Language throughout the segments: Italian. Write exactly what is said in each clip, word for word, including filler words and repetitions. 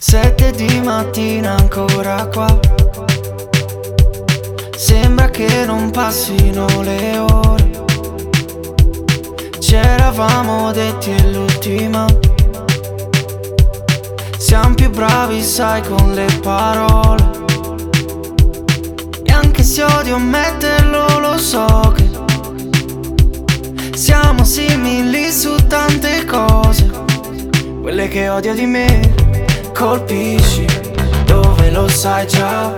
Sette di mattina ancora qua. Sembra che non passino le ore. C'eravamo detti è l'ultima. Siamo più bravi sai con le parole. E anche se odio ammetterlo lo so che siamo simili su tante cose. Quelle che odio di me colpisci dove lo sai già.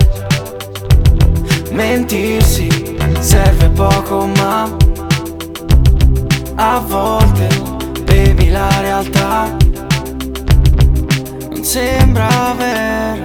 Mentirsi serve poco ma a volte bevi la realtà. Non sembra vero.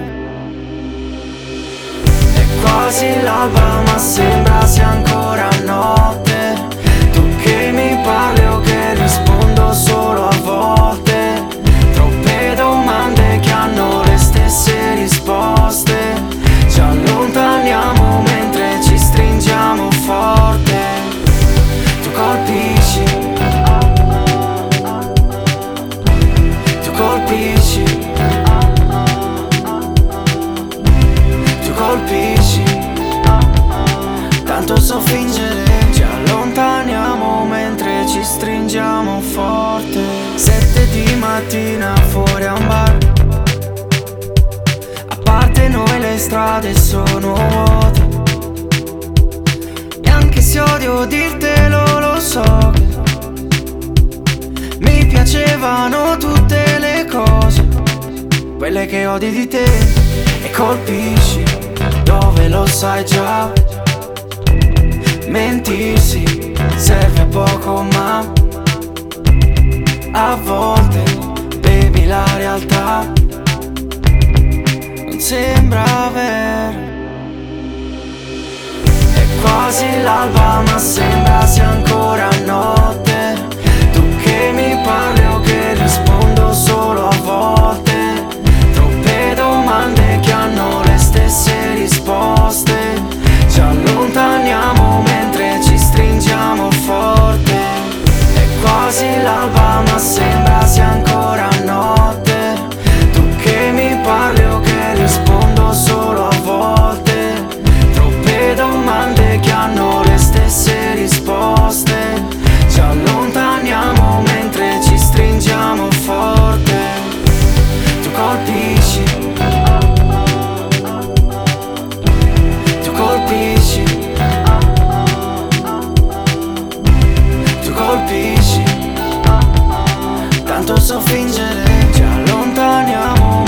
È quasi l'alba ma sembra sia ancora notte. Tu che mi parli o che rispondo solo a volte. Troppe domande che hanno le stesse risposte. Ci allontaniamo mentre ci stringiamo forte. Tu colpisci, tu colpisci, tu colpisci. Tanto so fingere. Ci allontaniamo mentre ci stringiamo forte. Sette di mattina fuori a un bar. A parte noi le strade sono vuote. E anche se odio dirtelo lo so che mi piacevano tutte le cose. Quelle che odi di te. E colpisci dove lo sai già. Mentirsi serve poco ma a volte bevi la realtà. Non sembra vero. È quasi l'alba ma sembra sia ancora notte. Tu che mi parli o che rispondo solo a volte. Troppe domande che hanno le stesse risposte. Ci allontaniamo mentre ci stringiamo forte. È quasi l'alba ma sembra sia ancora notte. Tu che mi parli o che rispondo solo a volte. Troppe domande che hanno le stesse risposte. Ci allontaniamo mentre ci stringiamo forte. Tu colpisci, tu colpisci, tu colpisci. Tanto so fingere. Ci allontaniamo